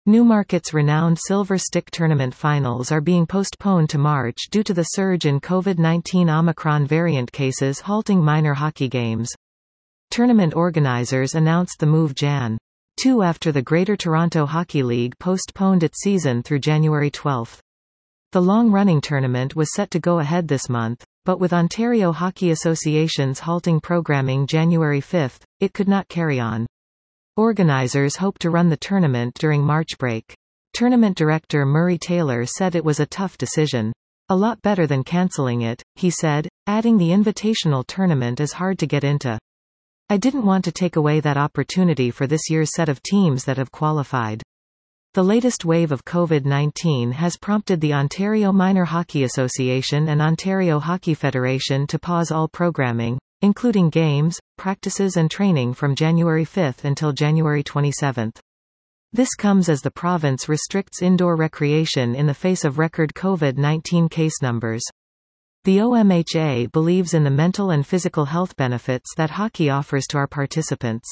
Newmarket's renowned Silver Stick Tournament finals are being postponed to March due to the surge in COVID-19 Omicron variant cases halting minor hockey games. Tournament organizers announced the move Jan. 2 after the Greater Toronto Hockey League postponed its season through January 12. The long-running tournament was set to go ahead this month, but with Ontario Hockey Association's halting programming January 5, it could not carry on. Organizers hope to run the tournament during March break. Tournament director Murray Taylor said it was a tough decision. A lot better than cancelling it, he said, adding the invitational tournament is hard to get into. I didn't want to take away that opportunity for this year's set of teams that have qualified. The latest wave of COVID-19 has prompted the Ontario Minor Hockey Association and Ontario Hockey Federation to pause all programming, including games, practices and training from January 5 until January 27. This comes as the province restricts indoor recreation in the face of record COVID-19 case numbers. The OMHA believes in the mental and physical health benefits that hockey offers to our participants.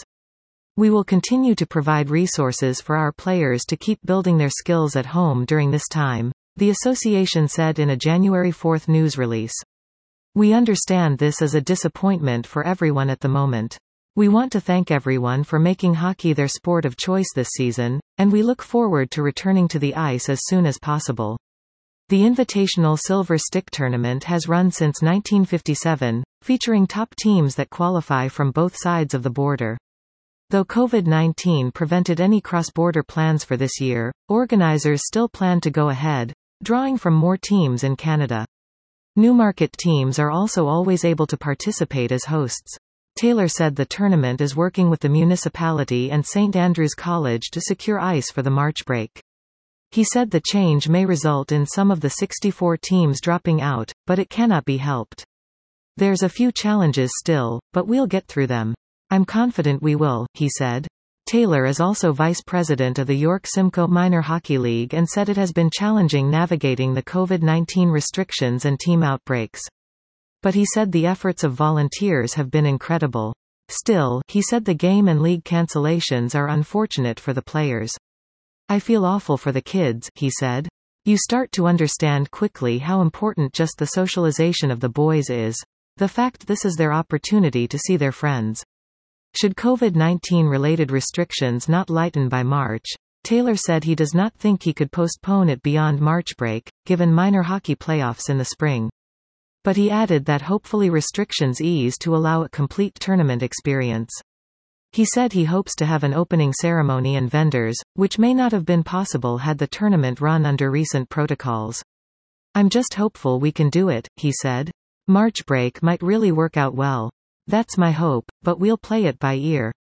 We will continue to provide resources for our players to keep building their skills at home during this time, the association said in a January 4 news release. We understand this is a disappointment for everyone at the moment. We want to thank everyone for making hockey their sport of choice this season, and we look forward to returning to the ice as soon as possible. The Invitational Silver Stick Tournament has run since 1957, featuring top teams that qualify from both sides of the border. Though COVID-19 prevented any cross-border plans for this year, organizers still plan to go ahead, drawing from more teams in Canada. Newmarket teams are also always able to participate as hosts. Taylor said the tournament is working with the municipality and St. Andrews College to secure ice for the March break. He said the change may result in some of the 64 teams dropping out, but it cannot be helped. There's a few challenges still, but we'll get through them. I'm confident we will, he said. Taylor is also vice president of the York Simcoe Minor Hockey League and said it has been challenging navigating the COVID-19 restrictions and team outbreaks. But he said the efforts of volunteers have been incredible. Still, he said the game and league cancellations are unfortunate for the players. I feel awful for the kids, he said. You start to understand quickly how important just the socialization of the boys is. The fact this is their opportunity to see their friends. Should COVID-19 related restrictions not lighten by March, Taylor said he does not think he could postpone it beyond March break, given minor hockey playoffs in the spring. But he added that hopefully restrictions ease to allow a complete tournament experience. He said he hopes to have an opening ceremony and vendors, which may not have been possible had the tournament run under recent protocols. I'm just hopeful we can do it, he said. March break might really work out well. That's my hope, but we'll play it by ear.